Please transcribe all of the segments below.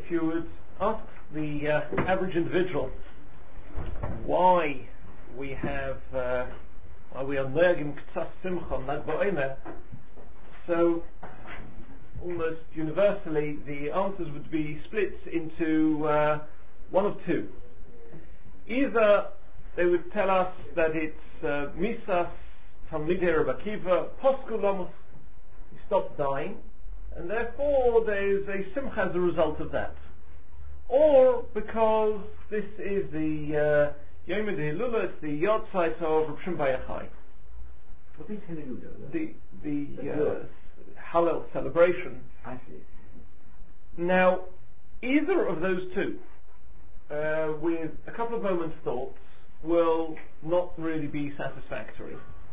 if you would ask the average individual why we are nergim k'tzas simcha on Lag BaOmer, so almost universally the answers would be split into one of two. Either they would tell us that it's misas Talmidei Rabbi Akiva posku lamos, he stopped dying, and therefore there is a simcha as a result of that. Or because this is the Yom HaHilula, it's the Yortzeit of Rav Shimon Bar Yochai. What is Hilula? The Hallel celebration. I see. Now, either of those two, with a couple of moments' thoughts, will not really be satisfactory.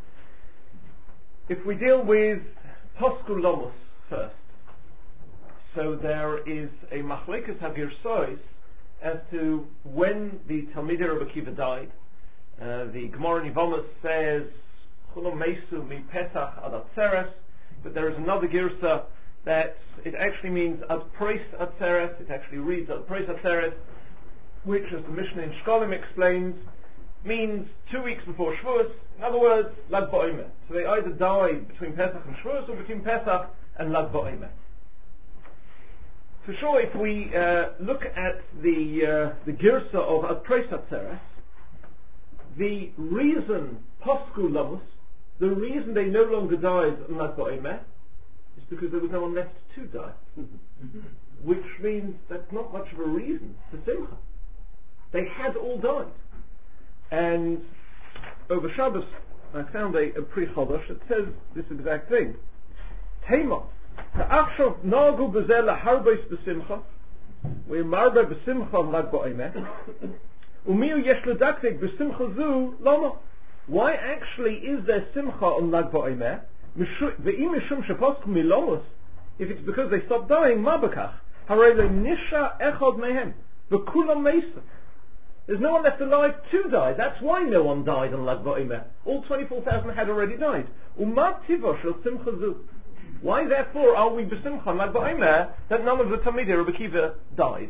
If we deal with Posku Lomos first, so there is a Machlekes HaGirsois as to when the Talmidei Rabbi Akiva died. The Gemara in Yevamos says Chulom Meisu mi Pesach ad Atzeres, but there is another Girsa that it actually means ad Preis Atzeres. It actually reads ad Preis Atzeres, which, as the Mishnah in Shkolim explains, means 2 weeks before Shavuos. In other words, Lag BaOmer. So they either died between Pesach and Shavuos, or between Pesach and Lag BaOmer. For sure, if we look at the Girsa of ad Preis Atzeres, the reason Posku Lamos, the reason they no longer died on Lag BaOmer, is because there was no one left to die. Which means that's not much of a reason for Simcha. They had all died. And over Shabbos, I found a Pri Chodosh that says this exact thing. Tema, ta'achshav nagu b'zeh laharbeis b'simcha, u'yimarbe b'simcha on Lag BaOmer, u'miu yesh ledaktik b'simcha zu lama. Why actually is there simcha on Lag BaOmer? Ve'im mishum sheposku milomos, if it's because they stopped dying, ma b'kach, harei le'nisha echad mehem, v'kulam meisa. There's no one left alive to die. That's why no one died on Lag BaOmer. All 24,000 had already died. U'ma tiva shel simcha zu. Why therefore are we b'simcha on Lag BaOmer that none of the Talmidei Rabbi Akiva died?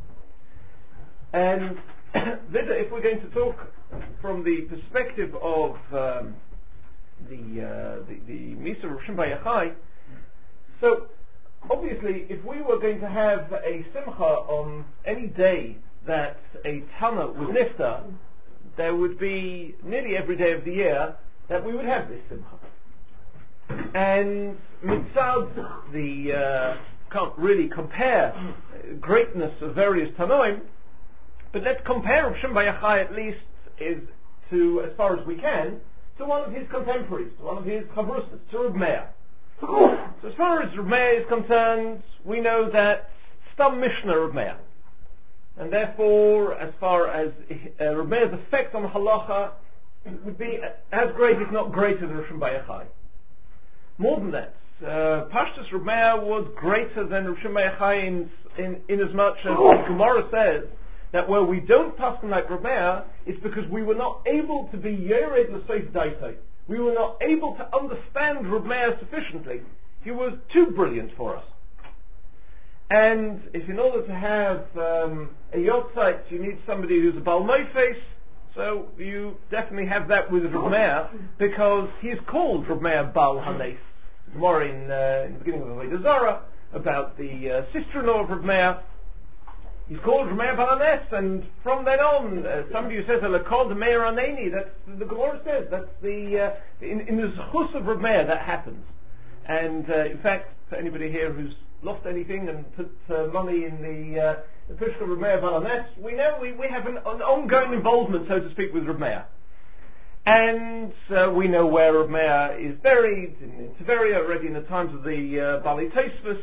And if we're going to talk from the perspective of the Misa of Rav Shimon Bar Yochai, so obviously if we were going to have a simcha on any day that a Tana was nifta, there would be nearly every day of the year that we would have this simcha. And mitzad, can't really compare greatness of various Tanoim, but let's compare Rav Shimon Bar Yochai at least to, as far as we can, to one of his contemporaries, to one of his chavrusas, to Reb Meir. So as far as Reb Meir is concerned, we know that Stam Mishnah Reb Meir. And therefore, as far as Reb Meir's effect on halacha, it would be as great, if not greater, than Rav Shimon Bar Yochai. More than that, Pashtus Reb Meir was greater than Rav Shimon Bar Yochai in as much as the Gemara says that where we don't paskin like Reb Meir, it's because we were not able to be Yered L'Seif Daitei. We were not able to understand Reb Meir sufficiently. He was too brilliant for us. And if in order to have a Yortzeit, you need somebody who's a Baal Meifes, so you definitely have that with Reb Meir, because he's called Reb Meir Baal Hanes. More in the beginning of Avodah Zarah, about the sister-in-law of Reb Meir. He's called Reb Meir Baal Hanes, and from then on, somebody who says Alakol the Meir Aneni, that's the Gemara says, that's the in the Zechus of Reb Meir that happens. And in fact, for anybody here who's lost anything and put money in the Pushka Reb Meir Baal Hanes, we know we have an ongoing involvement, so to speak, with Reb Meir. And we know where Reb Meir is buried in Tveria already in the times of the Bali Tosfos.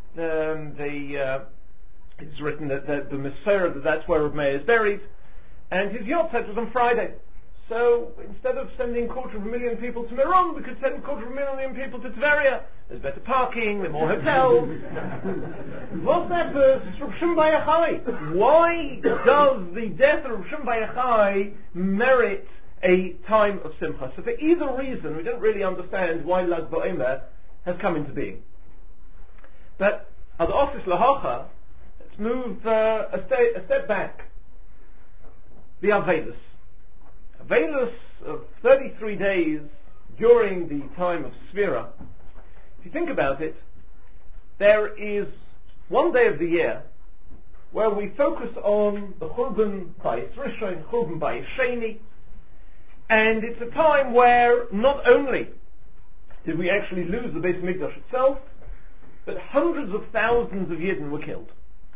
It's written that the Mesorah, that's where Reb Meir is buried, and his Yortzeit was on Friday. So instead of sending 250,000 people to Meron, we could send 250,000 people to Tveria. There's better parking, there are more hotels. What's that verse? It's Rav Shimon Bar Yochai. Why does the death of Rav Shimon Bar Yochai merit a time of Simcha? So for either reason, we don't really understand why Lag BaOmer has come into being. But ad office lahacha, let's move a step back. The Avelus. Avelus of 33 days during the time of Sfira. If you think about it, there is one day of the year where we focus on the Churban Bayis Rishon, Churban Bayis Sheni, and it's a time where not only did we actually lose the Beis Mikdash itself, but hundreds of thousands of Yidden were killed.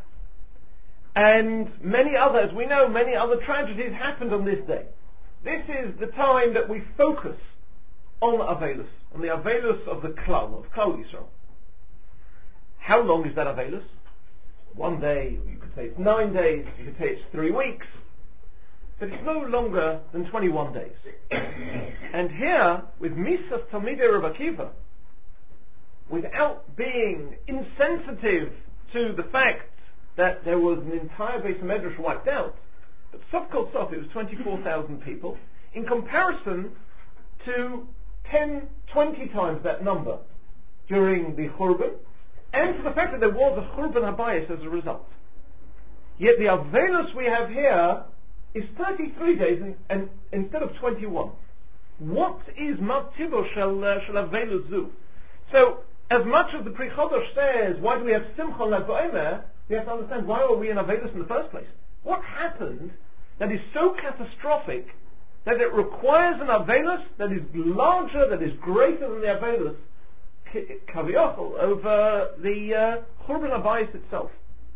And many other tragedies happened on this day. This is the time that we focus on the Avelus, on the Avelus of the Klal, of Klal Yisrael. How long is that Avelus? One day, you could say it's 9 days, you could say it's 3 weeks, but it's no longer than 21 days. And here, with Misas Talmidei Rabbi Akiva, without being insensitive to the fact that there was an entire Beis Medrash wiped out, but Sof Kol Sof, it was 24,000 people, in comparison to 10, 20 times that number during the Churban, and to the fact that there was a Churban Habayis as a result. Yet the Avelus we have here is 33 days and instead of 21. What is Matibo Shel Avelus Zu? So, as much as the Pri Chodesh says, why do we have Simcha Lag BaOmer, we have to understand, why are we in Avelus in the first place? What happened that is so catastrophic that it requires an Avelus that is larger, that is greater than the Avelus Kaviyachol over the Churban Habayis itself?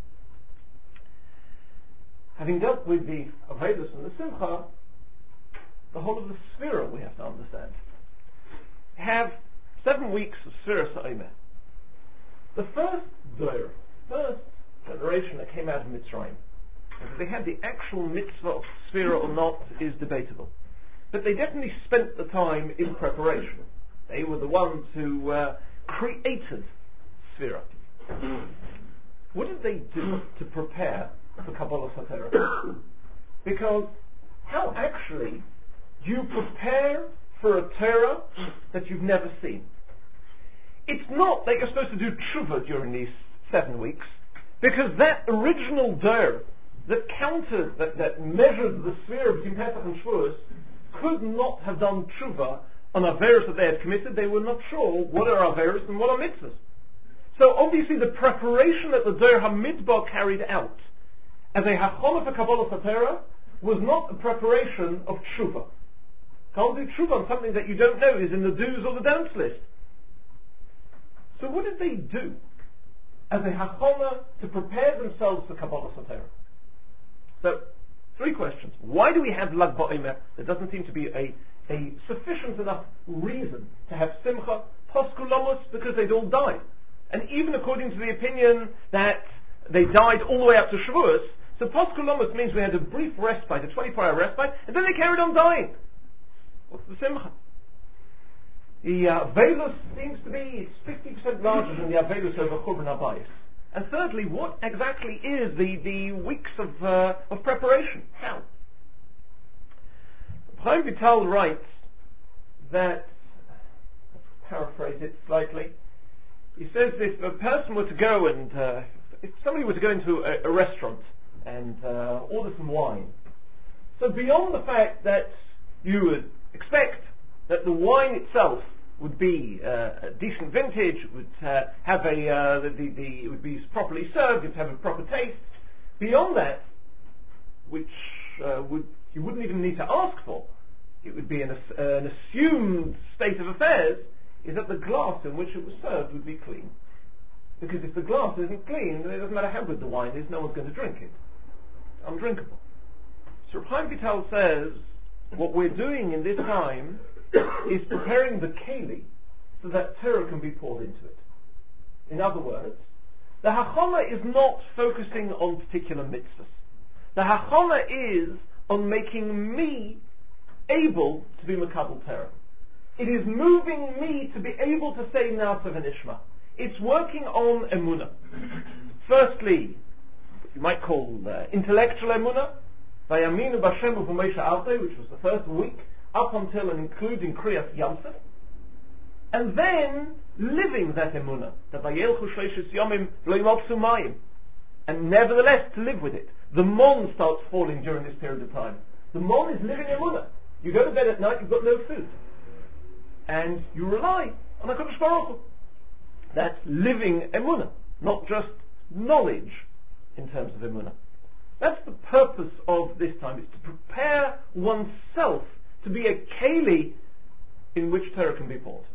Having dealt with the Avelus and the Simcha, the whole of the Sfira we have to understand. Have 7 weeks of Sfira Sa'omer. The first generation that came out of Mitzrayim, whether they had the actual mitzvah of Sfira or not is debatable. But they definitely spent the time in preparation. They were the ones who created Sfira. What did they do to prepare for Kabbalah Satera? Because how actually do you prepare for a Torah that you've never seen? It's not that you're supposed to do tshuva during these 7 weeks, because that original der that counted, that measured the sphere between Pesach and Shavuos, could not have done tshuva on averos that they had committed. They were not sure what are averos and what are mitzvahs. So obviously the preparation that the der HaMidbar carried out as a hachana for Kabbalah Satera was not a preparation of tshuva. Can't do tshuva on something that you don't know is in the do's or the don'ts list. So what did they do as a hachana to prepare themselves for Kabbalah Satera? So, 3 questions. Why do we have Lag BaOmer? There doesn't seem to be a sufficient enough reason to have Simcha. Posku Lamos, because they'd all died. And even according to the opinion that they died all the way up to Shavuos, so Posku Lamos means we had a brief respite, a 24-hour respite, and then they carried on dying. What's the Simcha? The Avelus seems to be 50% larger than the Avelus over Churban Habayis. And thirdly, what exactly is the weeks of preparation? How? Chaim Vital writes that, let's paraphrase it slightly, he says if a person were to go and, if somebody were to go into a restaurant and order some wine, so beyond the fact that you would expect that the wine itself would be a decent vintage, would have it would be properly served, it would have a proper taste. Beyond that, which you wouldn't even need to ask for, it would be an assumed state of affairs, is that the glass in which it was served would be clean. Because if the glass isn't clean, then it doesn't matter how good the wine is, no one's going to drink it. It's undrinkable. So Chaim Vital says, what we're doing in this time is preparing the keli so that Torah can be poured into it. In other words, the hachana is not focusing on particular mitzvahs. The hachana is on making me able to be Makabel Torah. It is moving me to be able to say Na'aseh v'Nishma. It's working on emunah. Firstly, you might call intellectual emunah, Vayaminu b'Hashem u'Moshe Arte, which was the first week, up until and including Kriyas Yamsef, and then living that emunah, the Vayelchu Shleishis Yomim Lo Yimotzu Mayim, and nevertheless to live with it. The mon starts falling during this period of time. The mon is living emunah. You go to bed at night, you've got no food. And you rely on HaKadosh Baruch Hu. That's living emunah, not just knowledge in terms of emunah. That's the purpose of this time, is to prepare oneself to be a keli in which Torah can be taught.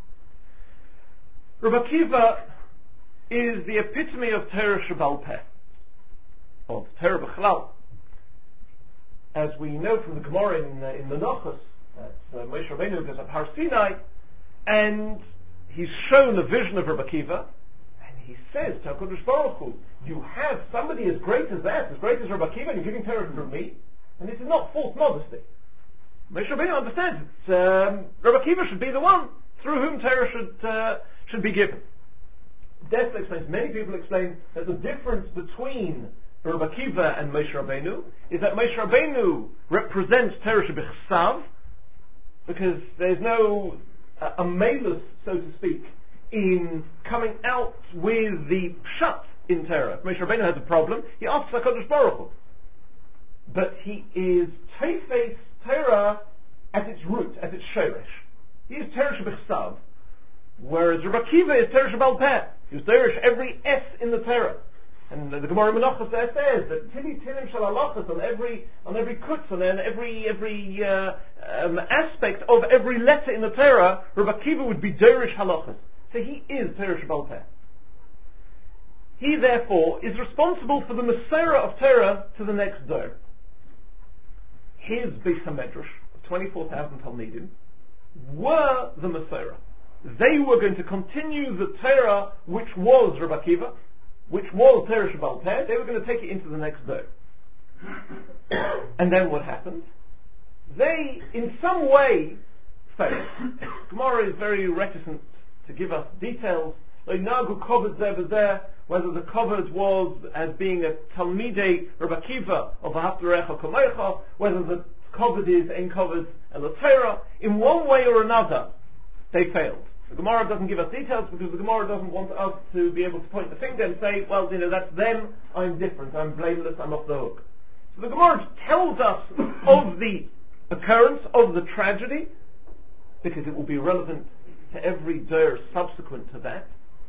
Rabbi Akiva is the epitome of Torah Shebal Peh, of Torah B'chlal. As we know from the Gemara in Menachos, Moshe Rabbeinu goes up Har Sinai, and he's shown a vision of Rabbi Akiva, and he says to HaKadosh Baruch Hu, you have somebody as great as that, as great as Rabbi Akiva, and you're giving Torah from me, and this is not false modesty. Moshe Rabbeinu understands Rabbi Akiva should be the one through whom Torah should be given. Dessler explains, many people explain that the difference between Rabbi Akiva and Moshe Rabbeinu is that Moshe Rabbeinu represents Torah Shebechsav, because there's no a malus, so to speak, in coming out with the pshat in Torah. If Moshe Rabbeinu has a problem, he asks HaKadosh Baruch Hu. But he is Teifes Torah at its root, at its shoresh. He is Torah Shebechsav, whereas Rabbi Akiva is Torah Shebal Peh. He was Derish every S in the Torah. And the Gemara Menachos there says that Tili Tilim Shal Halachos on every kutz, and then every aspect of every letter in the Torah, Rabbi Akiva would be Derish Halachos. So he is Torah Shebal Peh. He therefore is responsible for the Mesorah of Torah to the next Dor. His Beis HaMedrash of 24,000 Talmidim were the Mesorah. They were going to continue the Torah which was Rabbi Akiva, which was Torah Shebal Peh. They were going to take it into the next day. And then what happened? They, in some way, failed. Gemara is very reticent to give us details. Whether the covered was as being a Talmidei Rabbi Akiva of V'ahavta Kamecha, whether the covered is Ein Covered El Torah. In one way or another, they failed. The Gemara doesn't give us details because the Gemara doesn't want us to be able to point the finger and say, well, that's them, I'm different, I'm blameless, I'm off the hook. So the Gemara tells us of the occurrence, of the tragedy, because it will be relevant to every dor subsequent to that.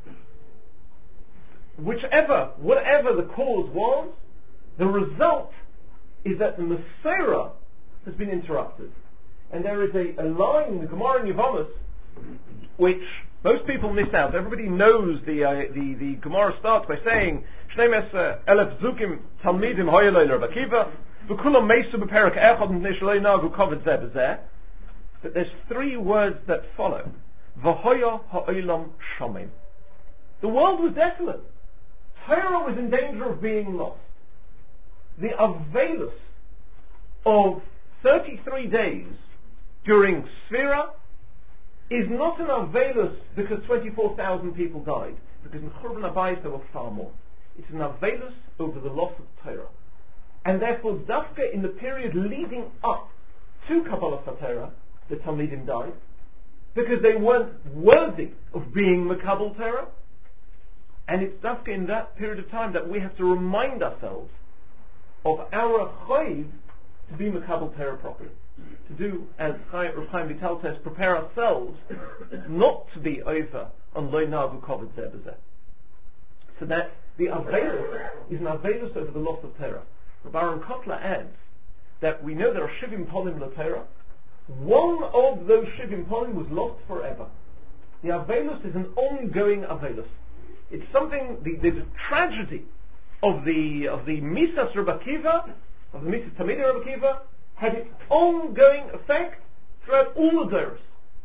Whatever the cause was, the result is that the Mesorah has been interrupted. And there is a line in the Gemara in Yevamos which most people miss out. Everybody knows the Gemara starts by saying, Shneim elef zukim talmidim hoyelei Rabbi Akiva, v'kulam meisu b'perak echad m'nei shalei nagu kovet zeh b'zeh. But there's three words that follow. V'hoya ha'olam shomim. The world was desolate. Torah was in danger of being lost. The Avelus of 33 days during Sfira is not an Avelus because 24,000 people died, because in Churban Abayis there were far more. It's an Avelus over the loss of Torah. And therefore, Dafka in the period leading up to Kabbalah Torah, the Talmidim died, because they weren't worthy of being Makabel Torah. And it's Dafka in that period of time that we have to remind ourselves of our Chayiv to be Makabel Torah properly. To do, as Rav Chaim Vital says, prepare ourselves not to be over on Lo Nagu Kovet Zeh B'Zeh. So that the Avelus is an Avelus over the loss of Torah. Rav Aaron Kotler adds that we know there are Shivim Ponim LaTorah. One of those Shivim Ponim was lost forever. The Avelus is an ongoing Avelus. It's something, the tragedy of the Misas Rabbi Akiva, of the Misas Talmidei Rabbi Akiva, had its ongoing effect throughout all the Doros.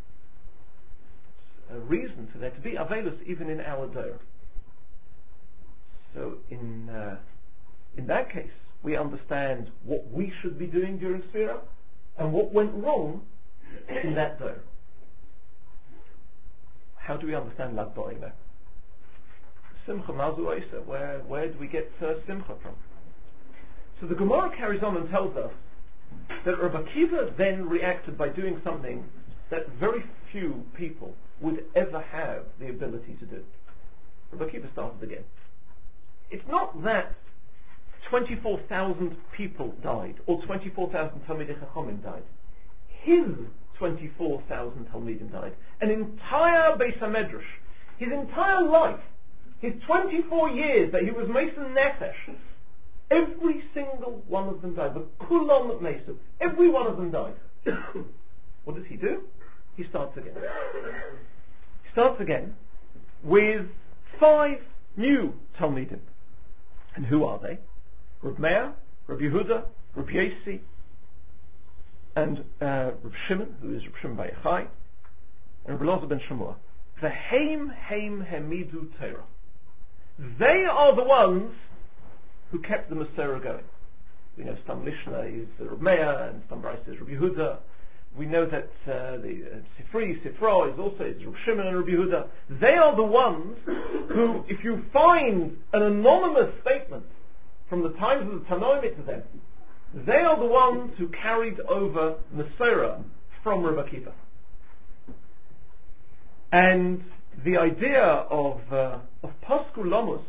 A reason for there to be Avelus even in our Dor. So in that case, we understand what we should be doing during Sfira and what went wrong in that Dor. How do we understand Lag Ba'omer? Simcha Mazu Oisa, where do we get Simcha from? So the Gemara carries on and tells us that Rabbi Akiva then reacted by doing something that very few people would ever have the ability to do. Rabbi Akiva started again. it's not that 24,000 people died, or 24,000 Talmidei Chachamim died. His 24,000 Talmidim died. An entire Beis HaMedrash, his entire life, his 24 years that he was Mason Nefesh, every single one of them died. The Kulam Mason, every one of them died. What does he do? He starts again. He starts again with 5 new Talmidim. And who are they? Reb Meir, Reb Yehuda, Reb Yossi, and Reb Shimon, who is Reb Shimon Bar Yochai, and Reb Elazar ben Shemua. V'heim heim hemidu Torah. They are the ones who kept the Masorah going. We know Stam Mishnah is Reb Meir, and Stam Brisa is Reb Yehuda. We know that the Sifra is also Reb Shimon and Reb Yehuda. They are the ones who, if you find an anonymous statement from the times of the Tanoim to them, they are the ones who carried over Masorah from Reb Akiva. And the idea of Paskul Lamus,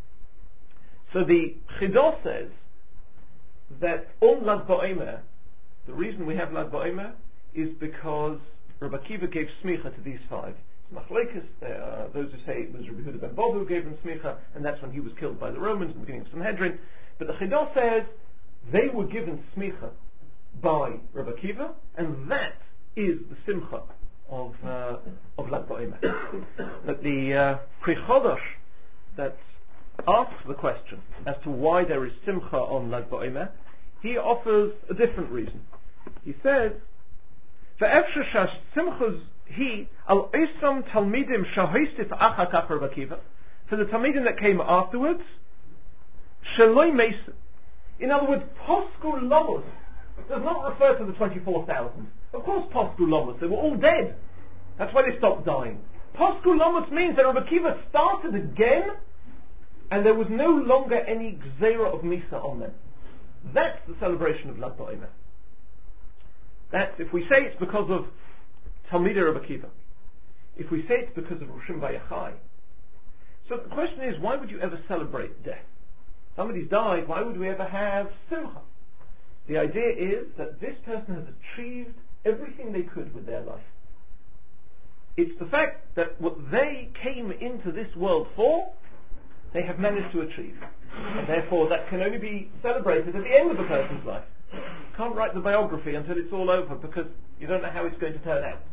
so the Chidah says that on Lag BaOmer, the reason we have Lag BaOmer is because Reb Akiva gave smicha to these 5. Machlekes, those who say it was Reb Yehuda ben Bova who gave them smicha, and that's when he was killed by the Romans in the beginning of Sanhedrin. But the Chidah says they were given smicha by Reb Akiva, and that is the simcha of Lag BaOmer. But the Pri Chodosh that asks the question as to why there is simcha on Lag BaOmer, he offers a different reason. He says, "Ve'efshe shash simchas he al esam talmidim shahoistif achar kach Reb Akiva." For the talmidim that came afterwards, sheloi meisa. In other words, Paskul Lamus does not refer to the 24,000. Of course, Paskul Lamus, they were all dead. That's why they stopped dying. Paskul Lamus means that Reb Akiva started again, and there was no longer any gzeira of Misa on them. That's the celebration of Lag BaOmer. That's, if we say it's because of Talmidei Reb Akiva, if we say it's because of Reb Shimon Bar Yochai, so the question is, why would you ever celebrate death? Somebody's died, why would we ever have simcha? The idea is that this person has achieved everything they could with their life. It's the fact that what they came into this world for, they have managed to achieve. And therefore that can only be celebrated at the end of a person's life. You can't write the biography until it's all over because you don't know how it's going to turn out.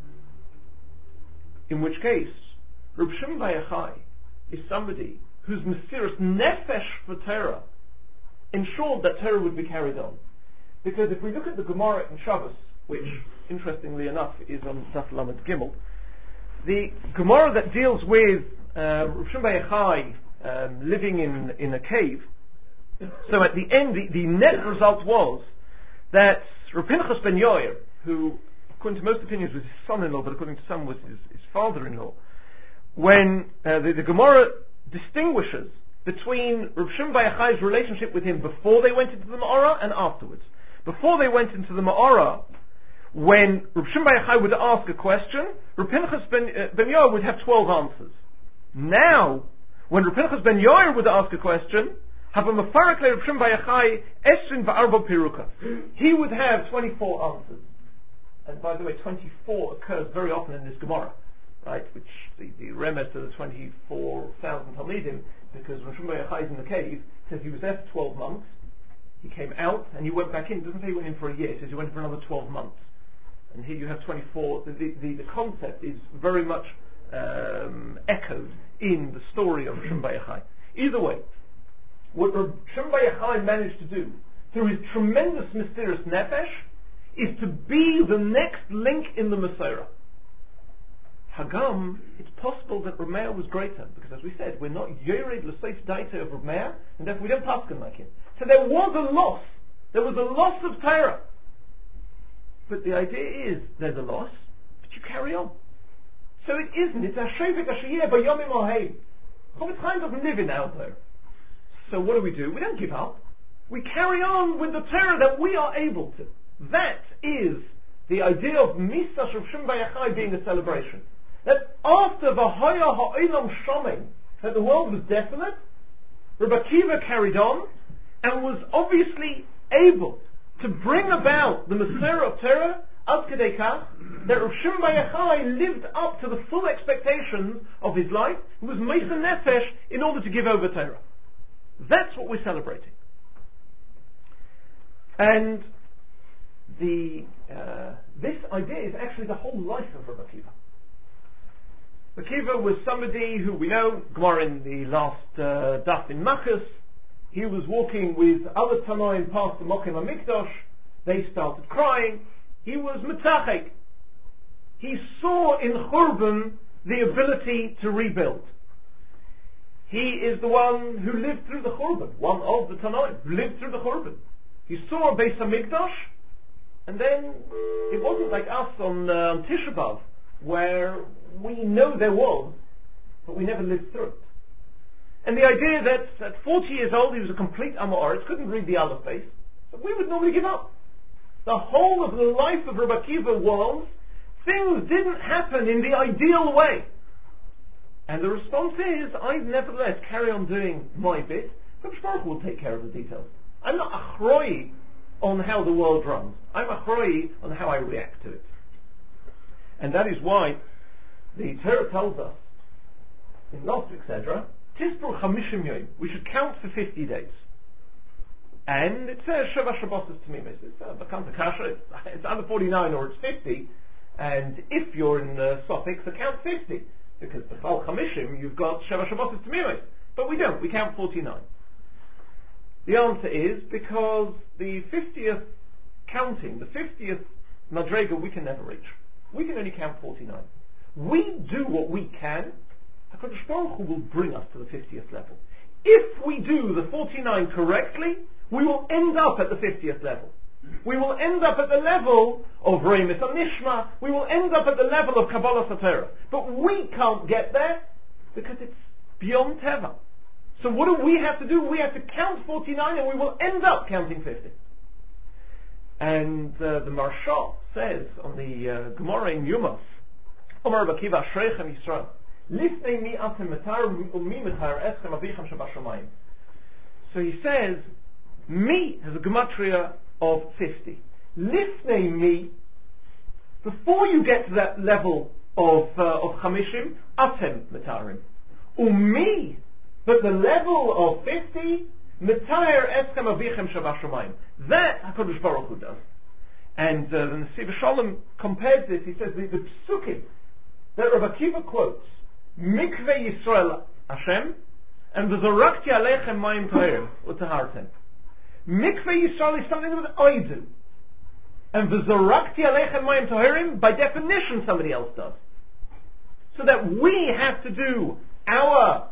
In which case, Reb Shimon Bar Yochai is somebody whose Mesiras Nefesh for Torah ensured that Torah would be carried on. Because if we look at the Gemara in Shabbos, which, interestingly enough, is on Daf Lamed Gimel, the Gemara that deals with Reb Shimon Bar Yochai living in a cave, so at the end, the net result was that Reb Pinchas ben Yair, who, according to most opinions, was his son-in-law, but according to some was his father-in-law, when the Gemara distinguishes between Reb Shimon Bar Yochai's relationship with him before they went into the Ma'ara and afterwards. Before they went into the Ma'ara, when Reb Shimon Bar Yochai would ask a question, Reb Pinchas ben Yair would have 12 answers. Now, when Reb Pinchas ben Yair would ask a question, have a mafarak le Reb Shimon Bar Yochai esrin va'arba piruka. He would have 24 answers. And by the way, 24 occurs very often in this Gemara, right? Which the remes to the 24,000 Talmidim, because when Reb Shimon Bar Yochai is in the cave, says he was there for 12 months, he came out and he went back in. It doesn't say he went in for a year, it says he went in for another 12 months. And here you have 24. The concept is very much echoed in the story of Reb Shimon Bar Yochai. Either way, what Reb Shimon Bar Yochai managed to do through his tremendous Mesiras Nefesh is to be the next link in the Masorah. Hagam, it's possible that Reb Meir was greater, because as we said, we're not Yered L'Seif Daita of Reb Meir, and therefore we don't paskin like him. So there was a loss. There was a loss of Torah. But the idea is, there's a loss, but you carry on. So it isn't. It's a shevik ashiyeh b'yomim ohei. Chofetz Chaim doesn't live in Aldo. So what do? We don't give up. We carry on with the Torah that we are able to. That is the idea of Misash of Shimon Bar Yochai being a celebration. That after the Haya Ha'olam Shomim, that the world was desolate, Rabbi Akiva carried on and was obviously able to bring about the Masera of Torah ad kedei kach that Rav Shimon bar Yochai lived up to the full expectations of his life. He was Meiser Nefesh in order to give over Torah. That's what we're celebrating. And this idea is actually the whole life of Rabbi Akiva. Rabbi Akiva was somebody who we know, Gemara in the last daf in Makos, he was walking with other Tanoim past the Mokim HaMikdash, they started crying, he was Metachek. He saw in Churban the ability to rebuild. He is the one who lived through the Churban, one of the Tanoim, who lived through the Churban. He saw a Beis HaMikdash, and then it wasn't like us on Tisha B'Av, where we know there was, but we never lived through it. And the idea that at 40 years old he was a complete Amoritz, couldn't read the Aleph Beis, so we would normally give up. The whole of the life of Rabbi Akiva was, things didn't happen in the ideal way. And the response is, I nevertheless carry on doing my bit, but Baruch Hu will take care of the details. I'm not achroi on how the world runs. I'm achroi on how I react to it. And that is why the Torah tells us, in last week's Sedra, Tisbur Chamishim Yom, we should count for 50 days. And it says Sheva Shabbos Tamimis. It's Bakanta Kasha, it's under 49 or it's 50. And if you're in the suffix, count 50. Because the Chal Chamishim, you've got Sheva Shabbos Tamimis. But we don't, we count 49. The answer is because the 50th counting, the 50th Madrega, we can never reach. We can only count 49. We do what we can, HaKadosh Baruch Hu will bring us to the 50th level. If we do the 49 correctly, we will end up at the 50th level. We will end up at the level of Reimis HaNishma, we will end up at the level of Kabbalah Satera. But we can't get there because it's beyond Teva. So what do we have to do? We have to count 49 and we will end up counting 50. And the Maharsha says on the Gemara in Yuma, Omar Rabbi Akiva Ashreichem Yisrael, Lifnei mi atem metar umi metar eschem avichem shabashamayim. So he says, mi has a gematria of 50. Lifnei mi, before you get to that level of chamishim, atem metarim. Umi, but the level of 50, metar eschem avichem shabashamayim. That HaKadosh Baruch Hu does. And the Nesiv Shalom compares this. He says the psukim that Rabbi Akiva quotes, Mikveh Yisrael Hashem, and V'zorakti Aleichem Mayim Toherim Utahartem. Mikveh Yisrael is something that I do, and V'zorakti Aleichem Mayim Toherim, by definition, somebody else does. So that we have to do our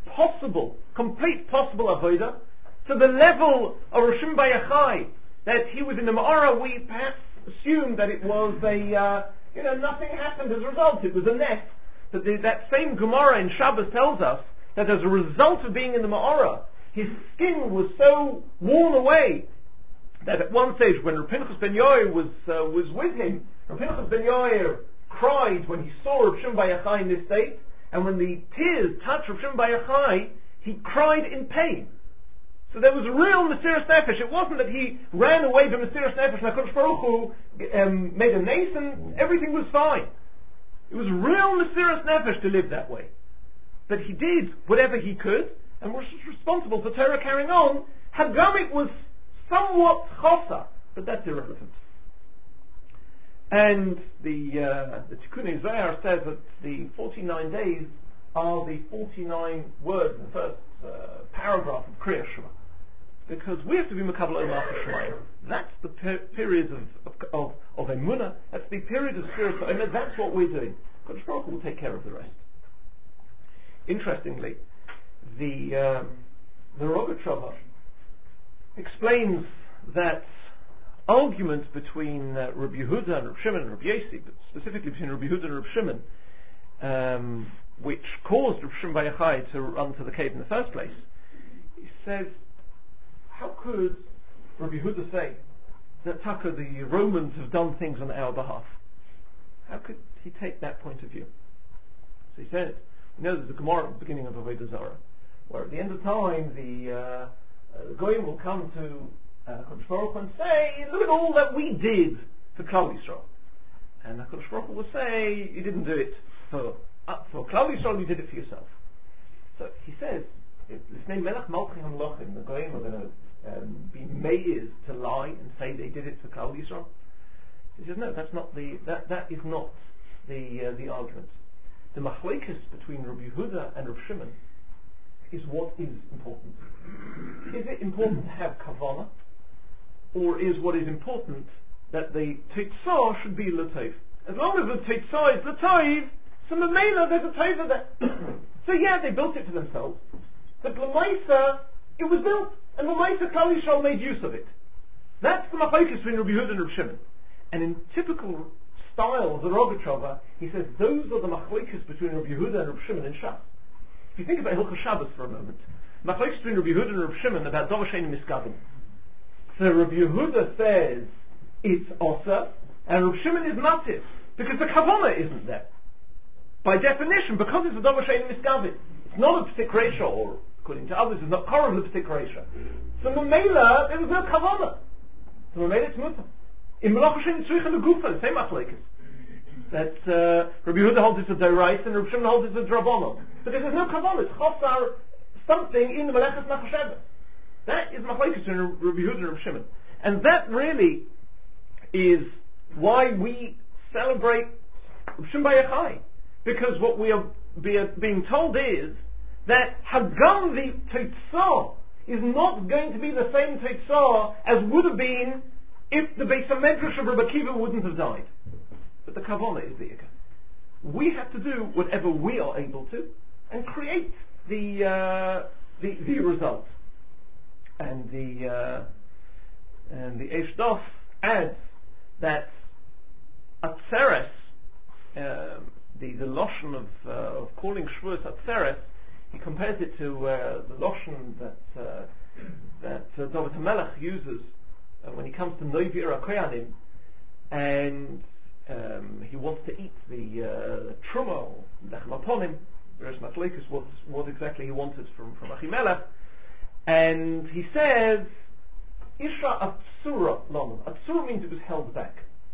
complete possible avodah to the level of Rav Shimon bar Yochai, that he was in the Ma'ara. We perhaps assumed that it was nothing happened as a result. It was a nest. But that same Gemara in Shabbos tells us that as a result of being in the Ma'ara, his skin was so worn away that at one stage when Rav Pinchas ben Yair was with him, Rav Pinchas ben Yair cried when he saw Rav Shimon bar Yochai in this state, and when the tears touched Rav Shimon bar Yochai, he cried in pain. So there was real Mesiras Nefesh. It wasn't that he ran away from Mesiras Nefesh and HaKadosh Baruch Hu made a nace and everything was fine. It was real Mesiras Nefesh to live that way. But he did whatever he could and was responsible for Torah carrying on. Hagamik was somewhat chosa, but that's irrelevant. And the Tikkun Zohar says that the 49 days are the 49 words in the first paragraph of Kriya Shema. Because we have to be Makabel Omar Shemayim. That's the period of Emunah. That's the period of spiritual Emunah. That's what we're doing. Kodesh Baruch Hu will take care of the rest. Interestingly, the Rogatchover explains that argument between Rabbi Yehuda and Rabbi Shimon and Rabbi Yossi, but specifically between Rabbi Yehuda and Rabbi Shimon, which caused Rabbi Shimon bar Yochai to run to the cave in the first place. He says, how could Rabbi Yehuda say that Taka, the Romans have done things on our behalf? How could he take that point of view? So he says, there's a Gemara at the beginning of Avodah Zarah, where at the end of time the Goyim will come to HaKadosh Baruch Hu and say, look at all that we did for Klal Yisrael. And HaKadosh Baruch Hu will say, you didn't do it for Klal Yisrael, you did it for yourself. So he says, L'fnei Melech Malchei HaMelachim, the Goyim are going to be meiz to lie and say they did it for Klal Yisrael. He says, no, that is not the argument. The machlekes between Rabbi Yehuda and Rabbi Shimon is what is important. Is it important to have kavanah, or is what is important that the teitzah should be l'tov? As long as the teitzah is l'tov, so Mamela there's a tova there. So yeah, they built it for themselves, but l'maisa it was built, and l'maisa Klal Yisrael made use of it. That's the machlekes between Rabbi Yehuda and Rabbi Shimon. And in typical style of the Rogatchover, he says those are the machlekes between Rabbi Yehuda and Rabbi Shimon in Shas. If you think about Hilchos Shabbos for a moment, machlekes between Rabbi Yehuda and Rabbi Shimon about Dov Hashem Miskabin. So Rabbi Yehuda says it's osa, and Rabbi Shimon is matis because the kavanah isn't there. By definition, because it's a Dov Hashem Miskabin, it's not a P'tik Reisha, or according to others, it's not Korov the P'tik Reisha. So Mamela, there was no kavanah. So Mamela it's mutar. In Melach Hashem Tzrich and the Gufa, same machlekes. That Rabbi Yehuda holds it's a Dorais and Rabbi Shimon holds it's a Drabono. Because there's no kavanah, it's chosar something in the Meleches Machashavah. That is machlekes in Rabbi Yehuda and Rabbi Shimon. And that really is why we celebrate Shim Bayachai. Because what we are being told is that Hagam the Teitzah is not going to be the same Teitzah as would have been if the Beis HaMedrash of Rabbi Akiva wouldn't have died. But the Kavanah is the Ikar. We have to do whatever we are able to and create the result. And the Eish Daf adds that Atzeres, the Lashon of calling Shavuos Atzeres, he compares it to the Lashon that David HaMelech uses when he comes to Novi Koyanim, and he wants to eat the Truma or Lechem Aponim, whereas Machlekes what exactly he wanted from Achimelech, and he says, Isra Atsura Lon. Atsura means it was held back.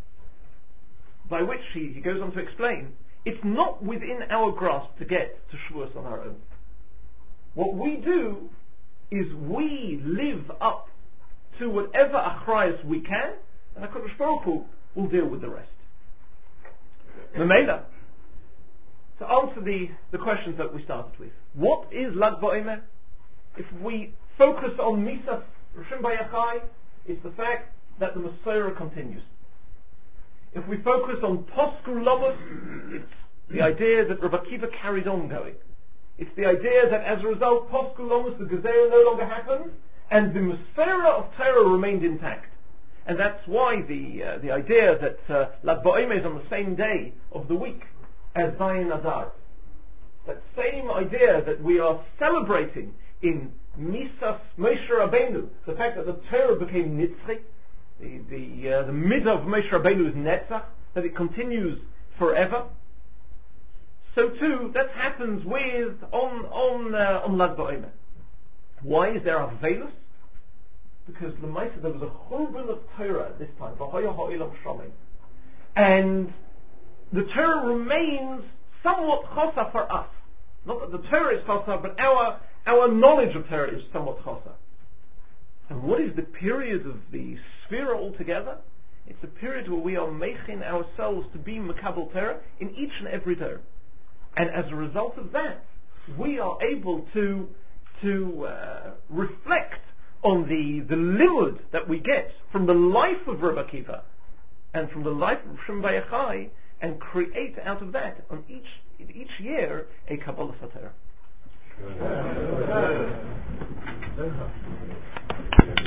By which he goes on to explain, it's not within our grasp to get to Shavuos on our own. What we do is we live up to whatever achrayas we can, and HaKadosh Baruch Hu will deal with the rest. Mamela, to answer the questions that we started with, what is Lag BaOmer? If we focus on Misas Rishon Bayachai, it's the fact that the Messiah continues. If we focus on Posku Lobos, it's the idea that Rabbi Akiva carried on going. It's the idea that as a result, Posku Lobos, the Gezerah no longer happened, and the Messiah of Torah remained intact. And that's why the idea that Lag BaOmer is on the same day of the week as Zayin Adar. That same idea that we are celebrating in Misas Moshe Rabbeinu, the fact that the Torah became Nitzchi, the midah of Moshe Rabbeinu is Netzach, that it continues forever. So too, that happens on Lag BaOmer. Why is there a Velus? Because there was a churban of Torah at this time, and the Torah remains somewhat chosa for us. Not that the Torah is chosa, but our knowledge of Torah is somewhat chosa. And what is the period of the Sphira altogether? It's a period where we are making ourselves to be Makabel Torah in each and every Torah. And as a result of that, we are able to reflect on the limud that we get from the life of Rabbi Akiva and from the life of Shim Bayachai, and create out of that on each year a Kabbalah Torah.